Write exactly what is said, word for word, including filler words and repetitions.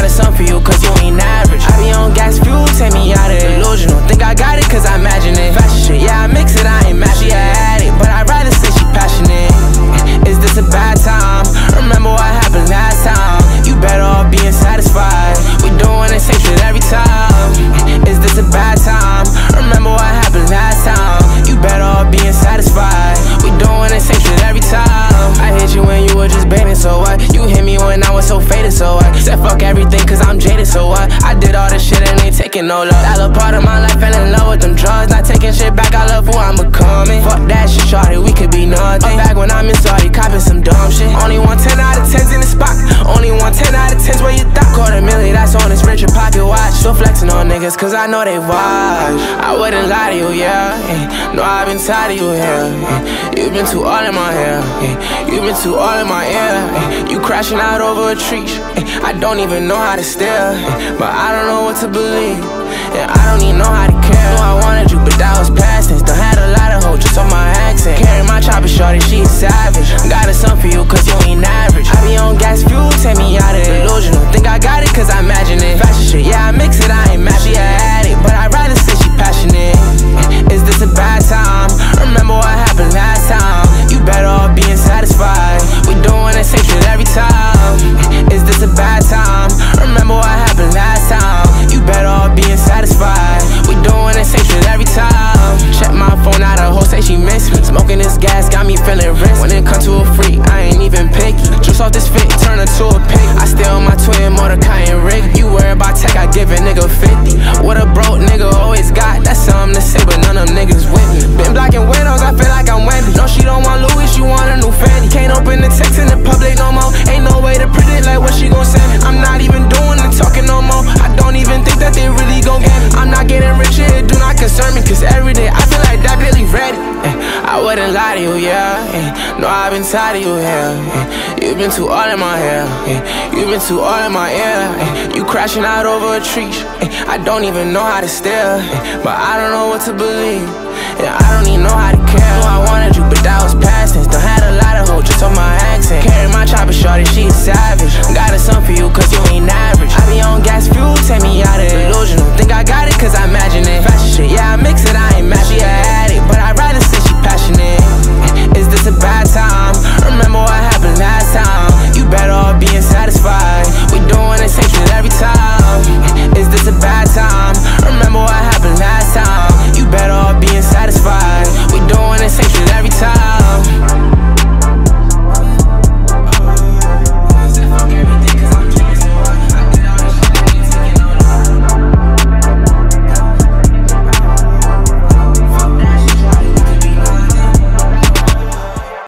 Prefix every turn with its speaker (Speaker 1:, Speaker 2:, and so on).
Speaker 1: a song for you cause you ain't average. I be on gas fuel, take me out of delusional. Think I got it cause I imagine it. Fashion shit, yeah I mix it, I ain't mad. She a addict, but I'd rather say she passionate. Is this a bad time? Remember what happened last time. You better off being satisfied. We doing the same shit every time. Is this a bad time? Remember what happened last time. You better off being satisfied. We doing the same shit every time. I hit you when you were just baiting, so what? You hit me when I was so faded, so what? Said fuck everything cause I'm jaded, so what? I did all this shit and ain't taking no love. That little part of my life fell in love with them drugs. Not taking shit back, I love who I'm becoming. Fuck that shit, shorty, we could be nothing. I'm back when I'm in Saudi, copping some dumb shit. Only one ten out of tens in the spot. Only one ten out of tens where you thought. Quarter million, that's on this Richard pocket watch. Still flexing on niggas cause I know they watch. I wouldn't lie to you, yeah. No, I've been tired of you here. You've been too all in my hair. You've been too all in my ear. You crashing out over a tree. I don't even know how to steer, but I don't know what to believe. Yeah, I don't even know how to care. Knew I wanted you, but that was past tense. Done had a lot of hoes just on my accent. Carry my chopper, shorty, she a savage. Got a song for you cause you ain't average. I be on gas fuel, take me out of delusional. Think I got it cause I imagine it. Fashion shit, yeah I mix it, I ain't mad. She a addict, but I'd rather say she passionate. Is this a bad time? Remember what happened last time. You better off being satisfied. We doing the same shit every time. Is this a bad time? Remember what happened last time. You better off being satisfied. We doing the same shit every time. Check my phone out, a hoe say she miss me. Smoking this gas got me feeling rich. When it come to a freak, I ain't even picky. Juice off this fit, turn her to a pig. I steal my twin Mordecai and Rick. You worry about tech, I give a nigga fifty. What a broke nigga always got. That's something to say, but none of them niggas with me. Been blocking windows, I feel like I'm Wendy. No, she don't want Louis, she want a new Fendi. Can't open the text in the public no more. Ain't no way to predict like what she gon' send me. I'm not even doing the talking no more. I don't even think that they really gon' get me. I'm not getting rich, it do not concern me. Cause every day I feel like that Billy ready. I wouldn't lie to you, yeah. No, I've been tired of you here. You've been too all in my hair. You've been too all in my ear. You crashing out over a tree. I don't even know how to steer, but I don't know what to believe. Yeah, I don't even know how to care. No, I wanted